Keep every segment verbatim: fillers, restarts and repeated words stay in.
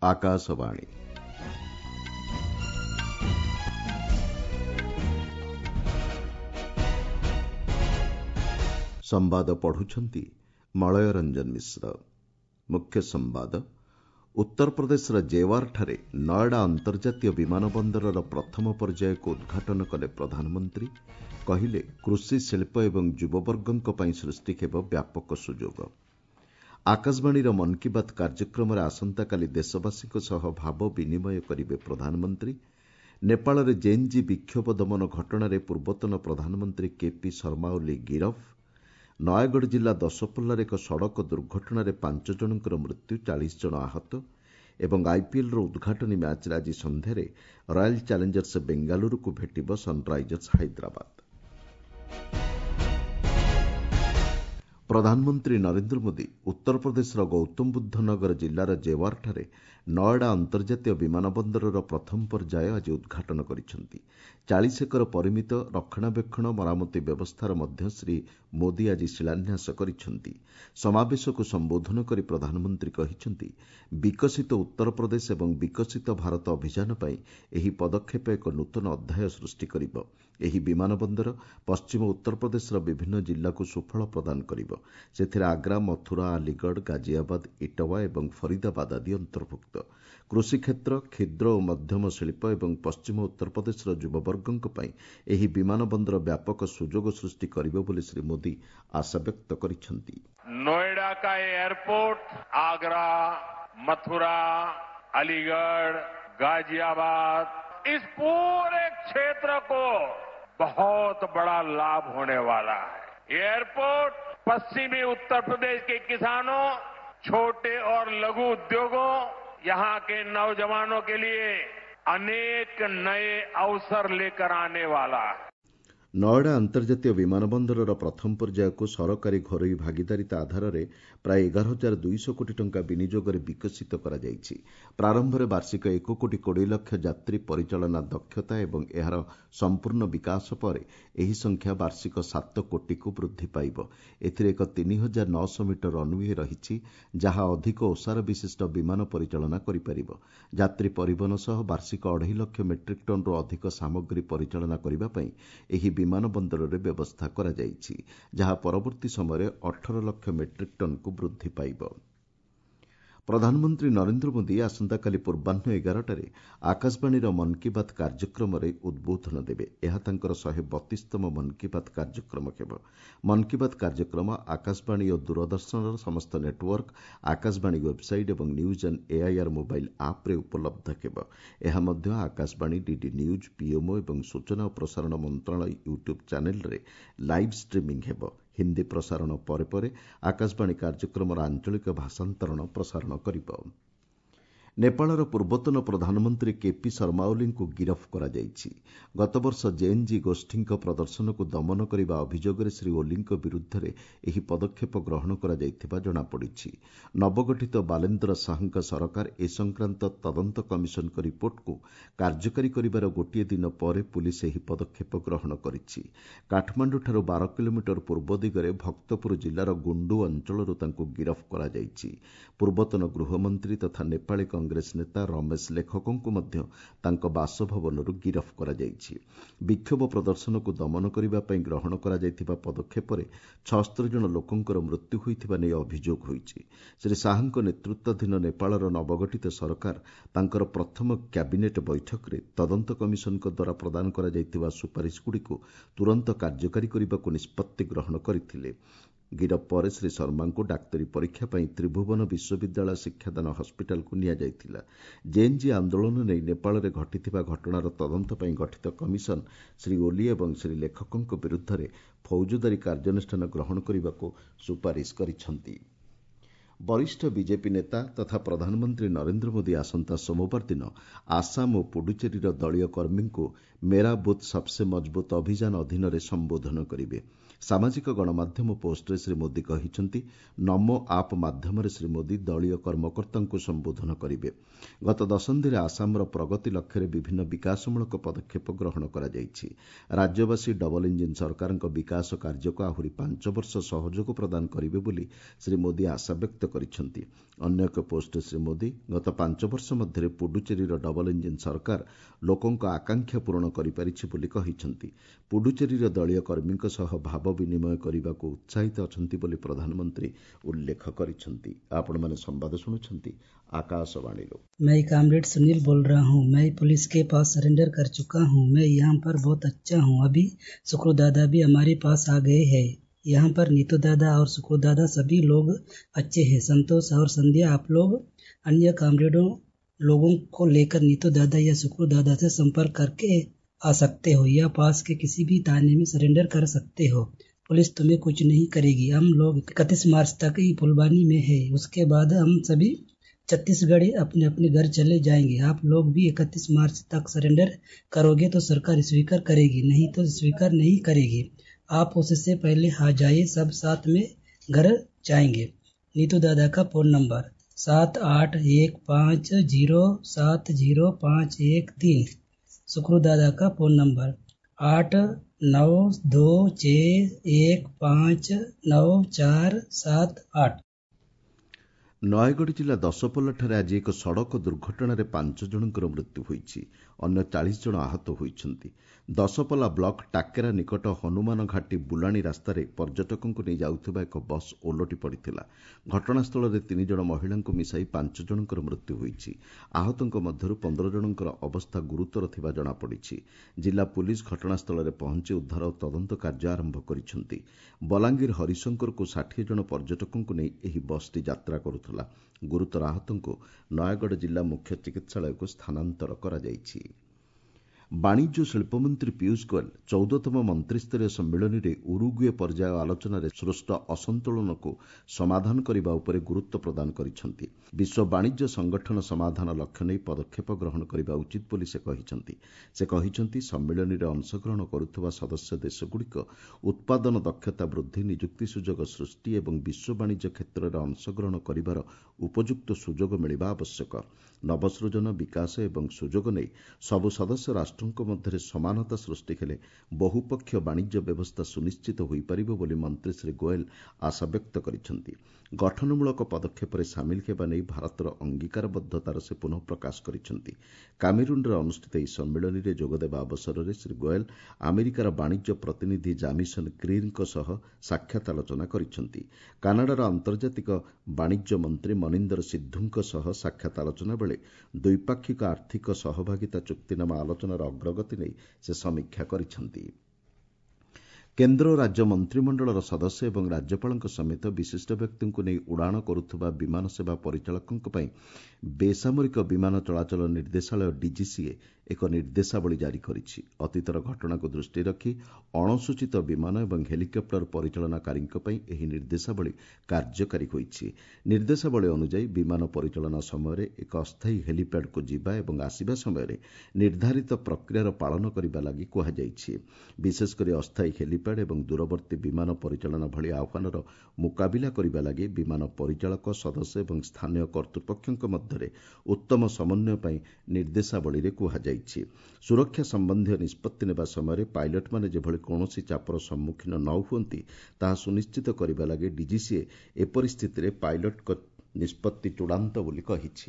आकाशवाणी संवाद पढ़ुछंती मलय रंजन मिश्र। मुख्य संवाद उत्तर प्रदेशर जेवार ठारे नयडा अंतर्जातीय विमान बंदरर प्रथम पर्याय को उद्घाटन कले प्रधानमंत्री। कहिले कृषि शिल्प एवं युववर्गंक पई सृष्टि हेब व्यापक सुजोग। आकाशवाणीर मन की बात कार्यक्रम आसंता काली देशवासी सह भाव विनिमय करिवे प्रधानमंत्री। नेपाल जेएनजी विक्षोभ दमन घटना पूर्वतन प्रधानमंत्री केपी शर्मा ओली गिरफ। नयगढ़ जिला दशपल्लार एक सड़क दुर्घटना पांच जनकर मृत्यु चालीस जन आहत एवं आईपीएल उद्घाटनी मैच आज संध्यारे रॉयल चैलेंजर्स बेंगालुरु को भेटिब सनराइजर्स हैदराबाद। प्रधानमंत्री नरेंद्र मोदी उत्तर प्रदेशर गौतम बुद्ध नगर जिलार जेवार ठारे नयडा अंतर्जातीय विमान बंदरर प्रथम पर्याय आज उद्घाटन करिसेंती। चालीस एकर परिमित रक्षणाबेक्षण मरामती व्यवस्थार मध्य श्री मोदी आज शिलान्यास करिसेंती। समावेश को संबोधन करी प्रधानमंत्री कहिसेंती विकसित उत्तर प्रदेश एवं विकसित भारत अभियान पई एही पदक्षेप एक नूतन अध्याय सृष्टि करिब। एही विमान बंदर पश्चिम उत्तर प्रदेशर विभिन्न जिल्ला को सुफल प्रदान करिब। सेथिरे आग्रा, मथुरा, अलीगढ़, गाजियाबाद, इटावा एवं फरीदाबाद आदि अंतर्भुक्त। कृषि क्षेत्र, क्षुद्र और मध्यम शिल्प एवं पश्चिम उत्तर प्रदेशर युववर्गंक पई एही विमान बंदर व्यापक सुजोग सृष्टि करिब बोली श्री मोदी आशा व्यक्त करिसेंती। नोएडा का एयरपोर्ट आगरा, मथुरा, अलीगढ़, गाजियाबाद इस पूरे क्षेत्र को बहुत बड़ा लाभ होने वाला है। एयरपोर्ट पश्चिमी उत्तर प्रदेश के किसानों, छोटे और लघु उद्योगों, यहां के नौजवानों के लिए अनेक नए अवसर लेकर आने वाला है। नयडा अंतर्जातीय विमान बंदरर प्रथम पर्याय को सरकारी घरोई भागीदारिता आधार में प्राय एगार हजार दुईश कोटी टंका विनियोगरे विकसित करा जायछि। प्रारंभ में वार्षिक एक कोटी कोड़े लक्ष यात्री परिचालना दक्षता एवं एहार संपूर्ण विकास पर एही संख्या वार्षिक सात कोटी को वृद्धि पाइब। एथिरे एक तीन हजार नौश मीटर रनवे रही जहां अधिक ओसार विशिष्ट विमान परिचालना करिपारिब। यात्री परिवहन सह वार्षिक अढ़ाई लक्ष मेट्रिक टन रु अधिक सामग्री परिचालना करिबा पई एही विमान बंदर व्यवस्था करा जायछि, जहां परवर्ती समय अठारह लक्ष मेट्रिक टन को वृद्धि पाइब। प्रधानमंत्री नरेंद्र मोदी आसंताकाली पूर्वाह्न एगारटारे आकाशवाणीर मन की बात कार्यक्रम उद्बोधन देवे। यह तांकर शहे बतीसतम मन की बात कार्यक्रम हेब। मन की बात कार्यक्रम आकाशवाणी और दूरदर्शन समस्त नेटवर्क, आकाशवाणी वेबसाइट और न्यूज एंड एआईआर मोबाइल आप रे उपलब्ध हेब। यह मध्य आकाशवाणी, डीडी न्यूज, पीएमओ और सूचना और प्रसारण मंत्रालय यूट्यूब चैनल रे लाइव स्ट्रीमिंग हेब। हिंदी प्रसारण परे परे आकाशवाणी कार्यक्रम आंचलिक भाषांतरण प्रसारण करिब। नेपालर पूर्वतन प्रधानमंत्री केपी शर्मा ओली को गिरफ करा जायछि। गत वर्ष जेएनजी गोष्ठी प्रदर्शन को दमन करने अभियोग श्री ओली विरुद्ध में एही पदक्षेप ग्रहण करा जायथिबा जणापड़िछि। नवगठित बालेन्द्र साहू सरकार ए संक्रांत तदंत कमिशन को रिपोर्ट को कार्यकारी करिबार गोटिए दिन पर पुलिस एही पदक्षेप ग्रहण करिछि। काठमांडूठारू बारह किलोमीटर पूर्व दिगरे भक्तपुर जिलार गुंडू अंचलरू तांको गिरफ करा जायछि। पूर्वतन गृहमंत्री तथा नेपाली कांग्रेस नेता रमेश लेखकों को मध्य तांको बासभवनरू गिरफ करा जायछि। विक्षोभ प्रदर्शन को दमन करने पर ग्रहण करा जायथिबा पदक्षेप रे छिहत्तर जन लोकंकर मृत्यु होइथिबा नै अभियोग होइछि। श्री साहूଙ୍କ नेतृत्वाधीन नेपालर नवगठित सरकार तांकर प्रथम कैबिनेट बैठक रे तदंत कमिशन को द्वारा प्रदान करा जायथिबा सुपारिशगुड़ी को तुरंत कार्यकारी करने को निष्पत्ति ग्रहण करथिले। गिरफ पर श्री शर्मा को डाक्तरी परीक्षा पर त्रिभुवन विश्वविद्यालय शिक्षादान हस्पिटाल को निया जायथिला। जेएनजी आंदोलन नहीं नेपाल में घटिथिबा घटनार तदंत पर गठित कमिशन श्री ओली और श्री लेखकों विरुद्ध में फौजदारी कार्यानुष्ठान ग्रहण करने को सुपारिश करिसेंती। वरिष्ठ बीजेपी नेता तथा प्रधानमंत्री नरेंद्र मोदी आसंता सोमवार दिन आसाम और पुडुचेरीर दलीय कर्मी को मेरा बुथ सबसे मजबूत अभियान अधीन संबोधन करेंगे। ସାମାଜିକ ଗଣମାଧ୍ୟମ ପୋଷ୍ଟରେ ଶ୍ରୀ ମୋଦି କହିଛନ୍ତି ନମୋ ଆପ୍ ମାଧ୍ୟମରେ ଶ୍ରୀ ମୋଦି ଦଳୀୟ କର୍ମକର୍ତ୍ତାଙ୍କୁ ସମ୍ବୋଧନ କରିବେ। ଗତ ଦଶନ୍ଧିରେ ଆସାମର ପ୍ରଗତି ଲକ୍ଷ୍ୟରେ ବିଭିନ୍ନ ବିକାଶମୂଳକ ପଦକ୍ଷେପ ଗ୍ରହଣ କରାଯାଇଛି। ରାଜ୍ୟବାସୀ ଡବଲ ଇଞ୍ଜିନ୍ ସରକାରଙ୍କ ବିକାଶ କାର୍ଯ୍ୟକୁ ଆହୁରି ପାଞ୍ଚ ବର୍ଷ ସହଯୋଗ ପ୍ରଦାନ କରିବେ ବୋଲି ଶ୍ରୀ ମୋଦି ଆଶାବ୍ୟକ୍ତ କରିଛନ୍ତି। ଅନ୍ୟ ଏକ ପୋଷ୍ଟରେ ଶ୍ରୀ ମୋଦି ଗତ ପାଞ୍ଚ ବର୍ଷ ମଧ୍ୟରେ ପୁଡୁଚେରୀର ଡବଲ ଇଞ୍ଜିନ୍ ସରକାର ଲୋକଙ୍କ ଆକାଂକ୍ଷା ପୂରଣ କରିପାରିଛି ବୋଲି କହିଛନ୍ତି। ପୁଡୁଚେରୀର ଦଳୀୟ କର୍ମୀଙ୍କ ସହ ଭାବ ବିନିମୟ କରିବାକୁ ଉତ୍ସାହିତ ଅଛନ୍ତି ବୋଲି ପ୍ରଧାନମନ୍ତ୍ରୀ ଉଲ୍ଲେଖ କରିଛନ୍ତି। ଆପଣମାନେ ସମ୍ବାଦ ଶୁଣୁଛନ୍ତି आकाशवाणी। मैं कामरेड सुनील बोल रहा हूँ। मैं पुलिस के पास सरेंडर कर चुका हूँ। मैं यहाँ पर बहुत अच्छा हूँ। अभी सुक्रू दादा भी हमारे पास आ गए हैं। यहाँ पर नीतू दादा और सुक्रू दादा सभी लोग अच्छे हैं। संतोष और संध्या, आप लोग अन्य कामरेडों लोगों को लेकर नीतू दादा या सुक्रू दादा से संपर्क करके आ सकते हो या पास के किसी भी थाने में सरेंडर कर सकते हो। पुलिस तुम्हें कुछ नहीं करेगी। हम लोग इकतीस मार्च तक ही फुलबानी में है। उसके बाद हम सभी छत्तीसगढ़ अपने अपने घर चले जाएंगे। आप लोग भी इकतीस मार्च तक सरेंडर करोगे तो सरकार स्वीकार करेगी, नहीं तो स्वीकार नहीं करेगी। आप उससे पहले आ जाइए, सब साथ में घर जाएंगे। नीतू दादा का फोन नंबर सात आठ एक पाँच जीरो सात जीरो पाँच एक तीन। सुक्रू दादा का फोन नंबर आठ नौ दो छः एक पाँच नौ चार सात आठ। ନୟାଗଡ଼ ଜିଲ୍ଲା ଦଶପଲ୍ଲାଠାରେ ଆଜି ଏକ ସଡ଼କ ଦୁର୍ଘଟଣାରେ ପାଞ୍ଚ ଜଣଙ୍କର ମୃତ୍ୟୁ ହୋଇଛି। ଅନ୍ୟ ଚାଳିଶ ଜଣ ଆହତ ହୋଇଛନ୍ତି। ଦଶପଲ୍ଲା ବ୍ଲକ ଟାକେରା ନିକଟ ହନୁମାନ ଘାଟି ବୁଲାଣି ରାସ୍ତାରେ ପର୍ଯ୍ୟଟକଙ୍କୁ ନେଇ ଯାଉଥିବା ଏକ ବସ୍ ଓଲଟି ପଡ଼ିଥିଲା। ଘଟଣାସ୍ଥଳରେ ତିନି ଜଣ ମହିଳାଙ୍କୁ ମିଶାଇ ପାଞ୍ଚ ଜଣଙ୍କର ମୃତ୍ୟୁ ହୋଇଛି। ଆହତଙ୍କ ମଧ୍ୟରୁ ପନ୍ଦର ଜଣଙ୍କର ଅବସ୍ଥା ଗୁରୁତର ଥିବା ଜଣାପଡ଼ିଛି। ଜିଲ୍ଲା ପୁଲିସ୍ ଘଟଣାସ୍ଥଳରେ ପହଞ୍ଚି ଉଦ୍ଧାର ଓ ତଦନ୍ତ କାର୍ଯ୍ୟ ଆରମ୍ଭ କରିଛନ୍ତି। ବଲାଙ୍ଗୀର ହରିଶଙ୍କରକୁ ଷାଠିଏ ଜଣ ପର୍ଯ୍ୟଟକଙ୍କୁ ନେଇ ଏହି ବସ୍ଟି ଯାତ୍ରା କରୁଥିଲା। ଗୁରୁତର ଆହତଙ୍କୁ ନୟାଗଡ଼ ଜିଲ୍ଲା ମୁଖ୍ୟ ଚିକିତ୍ସାଳୟକୁ ସ୍ଥାନାନ୍ତର କରାଯାଇଛି। ବାଣିଜ୍ୟ ଓ ଶିଳ୍ପମନ୍ତ୍ରୀ ପୀୟୁଷ ଗୋୟଲ ଚଉଦତମ ମନ୍ତ୍ରୀସ୍ତରୀୟ ସମ୍ମିଳନୀରେ ଉରୁଗୁଏ ପର୍ଯ୍ୟାୟ ଆଲୋଚନାରେ ସୃଷ୍ଟ ଅସନ୍ତୁଳନକୁ ସମାଧାନ କରିବା ଉପରେ ଗୁରୁତ୍ୱ ପ୍ରଦାନ କରିଛନ୍ତି। ବିଶ୍ୱ ବାଣିଜ୍ୟ ସଂଗଠନ ସମାଧାନ ଲକ୍ଷ୍ୟ ନେଇ ପଦକ୍ଷେପ ଗ୍ରହଣ କରିବା ଉଚିତ ବୋଲି ସେ କହିଛନ୍ତି। ସେ କହିଛନ୍ତି ସମ୍ମିଳନୀରେ ଅଂଶଗ୍ରହଣ କରୁଥିବା ସଦସ୍ୟ ଦେଶଗୁଡ଼ିକ ଉତ୍ପାଦନ ଦକ୍ଷତା ବୃଦ୍ଧି, ନିଯୁକ୍ତି ସୁଯୋଗ ସୃଷ୍ଟି ଏବଂ ବିଶ୍ୱ ବାଣିଜ୍ୟ କ୍ଷେତ୍ରରେ ଅଂଶଗ୍ରହଣ କରିବାର ଉପଯୁକ୍ତ ସୁଯୋଗ ମିଳିବା ଆବଶ୍ୟକ। ନବସୃଜନ, ବିକାଶ ଏବଂ ସୁଯୋଗ ନେଇ ସବୁ ସଦସ୍ୟ ରାଷ୍ଟ୍ରଙ୍କ ମଧ୍ୟରେ ସମାନତା ସୃଷ୍ଟି ହେଲେ ବହୁପକ୍ଷୀୟ ବାଣିଜ୍ୟ ବ୍ୟବସ୍ଥା ସୁନିଶ୍ଚିତ ହୋଇପାରିବ ବୋଲି ମନ୍ତ୍ରୀ ଶ୍ରୀ ଗୋୟଲ ଆଶାବ୍ୟକ୍ତ କରିଛନ୍ତି। ଗଠନମୂଳକ ପଦକ୍ଷେପରେ ସାମିଲ ହେବା ନେଇ ଭାରତର ଅଙ୍ଗୀକାରବଦ୍ଧତାର ସେ ପୁନଃ ପ୍ରକାଶ କରିଛନ୍ତି। କାମେରୁନରେ ଅନୁଷ୍ଠିତ ଏହି ସମ୍ମିଳନୀରେ ଯୋଗଦେବା ଅବସରରେ ଶ୍ରୀ ଗୋୟଲ ଆମେରିକାର ବାଣିଜ୍ୟ ପ୍ରତିନିଧି ଜାମିସନ୍ କ୍ରିର୍ଙ୍କ ସହ ସାକ୍ଷାତ ଆଲୋଚନା କରିଛନ୍ତି। କାନାଡାର ଆନ୍ତର୍ଜାତିକ ବାଣିଜ୍ୟ ମନ୍ତ୍ରୀ ମନିନ୍ଦର ସିଦ୍ଧୁଙ୍କ ସହ ସାକ୍ଷାତ ଆଲୋଚନା ବେଳେ ଦ୍ୱିପାକ୍ଷିକ ଆର୍ଥିକ ସହଭାଗିତା ଚୁକ୍ତିନାମା ଆଲୋଚନାର ଅଗ୍ରଗତି ନେଇ ସେ ସମୀକ୍ଷା କରିଛନ୍ତି। କେନ୍ଦ୍ର ଓ ରାଜ୍ୟ ମନ୍ତ୍ରିମଣ୍ଡଳର ସଦସ୍ୟ ଏବଂ ରାଜ୍ୟପାଳଙ୍କ ସମେତ ବିଶିଷ୍ଟ ବ୍ୟକ୍ତିଙ୍କୁ ନେଇ ଉଡ଼ାଣ କରୁଥିବା ବିମାନ ସେବା ପରିଚାଳକଙ୍କ ପାଇଁ ବେସାମରିକ ବିମାନ ଚଳାଚଳ ନିର୍ଦ୍ଦେଶାଳୟ ଡିଜିସିଏ ଏକ ନିର୍ଦ୍ଦେଶାବଳୀ ଜାରି କରିଛି। ଅତୀତର ଘଟଣାକୁ ଦୃଷ୍ଟିରେ ରଖି ଅଣସୂଚିତ ବିମାନ ଏବଂ ହେଲିକପ୍ଟର ପରିଚାଳନାକାରୀଙ୍କ ପାଇଁ ଏହି ନିର୍ଦ୍ଦେଶାବଳୀ କାର୍ଯ୍ୟକାରୀ ହୋଇଛି। ନିର୍ଦ୍ଦେଶାବଳୀ ଅନୁଯାୟୀ ବିମାନ ପରିଚାଳନା ସମୟରେ ଏକ ଅସ୍ଥାୟୀ ହେଲିପ୍ୟାଡ୍କୁ ଯିବା ଏବଂ ଆସିବା ସମୟରେ ନିର୍ଦ୍ଧାରିତ ପ୍ରକ୍ରିୟାର ପାଳନ କରିବା ଲାଗି କୁହାଯାଇଛି। ବିଶେଷକରି ଅସ୍ଥାୟୀ ହେଲିପ୍ୟାଡ୍ ଏବଂ ଦୂରବର୍ତ୍ତୀ ବିମାନ ପରିଚାଳନା ଭଳି ଆହ୍ୱାନର ମୁକାବିଲା କରିବା ଲାଗି ବିମାନ ପରିଚାଳକ, ସଦସ୍ୟ ଏବଂ ସ୍ଥାନୀୟ କର୍ତ୍ତୃପକ୍ଷଙ୍କ ମଧ୍ୟରେ ଉତ୍ତମ ସମନ୍ୱୟ ପାଇଁ ନିର୍ଦ୍ଦେଶାବଳୀରେ କୁହାଯାଇଛି। ସୁରକ୍ଷା ସମ୍ବନ୍ଧୀୟ ନିଷ୍ପତ୍ତି ନେବା ସମୟରେ ପାଇଲଟମାନେ ଯେଭଳି କୌଣସି ଚାପର ସମ୍ମୁଖୀନ ନ ହୁଅନ୍ତି ତାହା ସୁନିଶ୍ଚିତ କରିବା ଲାଗି ଡିଜିସିଏ ଏପରି ସ୍ଥିତିରେ ପାଇଲଟଙ୍କ ନିଷ୍ପତ୍ତି ଚୂଡ଼ାନ୍ତ ବୋଲି କହିଛି।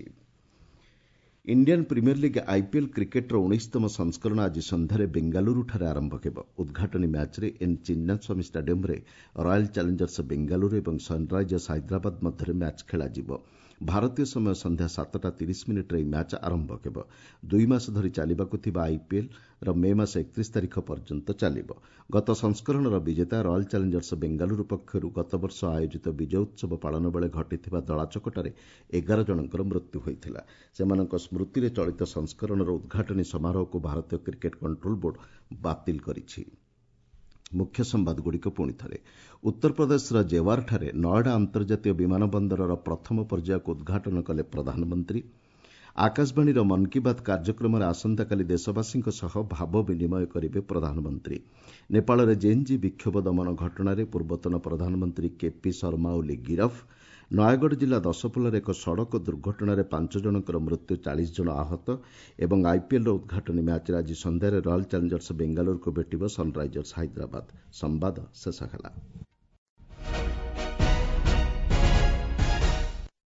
ଇଣ୍ଡିଆନ୍ ପ୍ରିମିୟର ଲିଗ୍ ଆଇପିଏଲ୍ କ୍ରିକେଟ୍ର ଉଣେଇଶତମ ସଂସ୍କରଣ ଆଜି ସନ୍ଧ୍ୟାରେ ବେଙ୍ଗାଲୁରୁଠାରେ ଆରମ୍ଭ ହେବ। ଉଦ୍ଘାଟନୀ ମ୍ୟାଚ୍ରେ ଏନ୍ ଚିନ୍ନାସ୍ୱାମୀ ଷ୍ଟାଡିୟମ୍ରେ ରୟାଲ୍ ଚ୍ୟାଲେଞ୍ଜର୍ସ ବେଙ୍ଗାଲୁରୁ ଏବଂ ସନ୍ରାଇଜର୍ସ ହାଇଦ୍ରାବାଦ ମଧ୍ୟରେ ମ୍ୟାଚ୍ ଖେଳାଯିବ। ଭାରତୀୟ ସମୟ ସନ୍ଧ୍ୟା ସାତଟା ତିରିଶ ମିନିଟ୍ରେ ଏହି ମ୍ୟାଚ୍ ଆରମ୍ଭ ହେବ। ଦୁଇ ମାସ ଧରି ଚାଲିବାକୁ ଥିବା ଆଇପିଏଲ୍ର ମେ ମାସ ଏକତିରିଶ ତାରିଖ ପର୍ଯ୍ୟନ୍ତ ଚାଲିବ। ଗତ ସଂସ୍କରଣର ବିଜେତା ରୟାଲ୍ ଚ୍ୟାଲେଞ୍ଜର୍ସ ବେଙ୍ଗାଲୁରୁ ପକ୍ଷରୁ ଗତବର୍ଷ ଆୟୋଜିତ ବିଜୟ ଉତ୍ସବ ପାଳନ ବେଳେ ଘଟିଥିବା ଦଳାଚକଟାରେ ଏଗାର ଜଣଙ୍କର ମୃତ୍ୟୁ ହୋଇଥିଲା। ସେମାନଙ୍କ ସ୍ମୃତିରେ ଚଳିତ ସଂସ୍କରଣର ଉଦ୍ଘାଟନୀ ସମାରୋହକୁ ଭାରତୀୟ କ୍ରିକେଟ୍ କଣ୍ଟ୍ରୋଲ୍ ବୋର୍ଡ ବାତିଲ କରିଛି। ମୁଖ୍ୟ ସମ୍ବାଦଗୁଡ଼ିକ ପୁଣିଥରେ। ଉତ୍ତରପ୍ରଦେଶର ଜେୱାରଠାରେ ନଏଡା ଅନ୍ତର୍ଜାତୀୟ ବିମାନ ବନ୍ଦରର ପ୍ରଥମ ପର୍ଯ୍ୟାୟକୁ ଉଦ୍ଘାଟନ କଲେ ପ୍ରଧାନମନ୍ତ୍ରୀ। ଆକାଶବାଣୀର ମନ୍ କି ବାତ୍ କାର୍ଯ୍ୟକ୍ରମରେ ଆସନ୍ତାକାଲି ଦେଶବାସୀଙ୍କ ସହ ଭାବ ବିନିମୟ କରିବେ ପ୍ରଧାନମନ୍ତ୍ରୀ। ନେପାଳରେ ଜେଏନ୍ଜି ବିକ୍ଷୋଭ ଦମନ ଘଟଣାରେ ପୂର୍ବତନ ପ୍ରଧାନମନ୍ତ୍ରୀ କେପି ଶର୍ମା ଓଲି ଗିରଫ। ନୟାଗଡ଼ ଜିଲ୍ଲା ଦଶପଲ୍ଲାରେ ଏକ ସଡ଼କ ଦୁର୍ଘଟଣାରେ ପାଞ୍ଚ ଜଣଙ୍କର ମୃତ୍ୟୁ, ଚାଳିଶ ଜଣ ଆହତ ଏବଂ ଆଇପିଏଲ୍ର ଉଦ୍ଘାଟନୀ ମ୍ୟାଚ୍ରେ ଆଜି ସନ୍ଧ୍ୟାରେ ରୟାଲ୍ ଚ୍ୟାଲେଞ୍ଜର୍ସ ବେଙ୍ଗାଲୁରୁକୁ ଭେଟିବ ସନ୍ରାଇଜର୍ସ ହାଇଦ୍ରାବାଦ। ସମ୍ବାଦ ଶେଷ ହେଲା।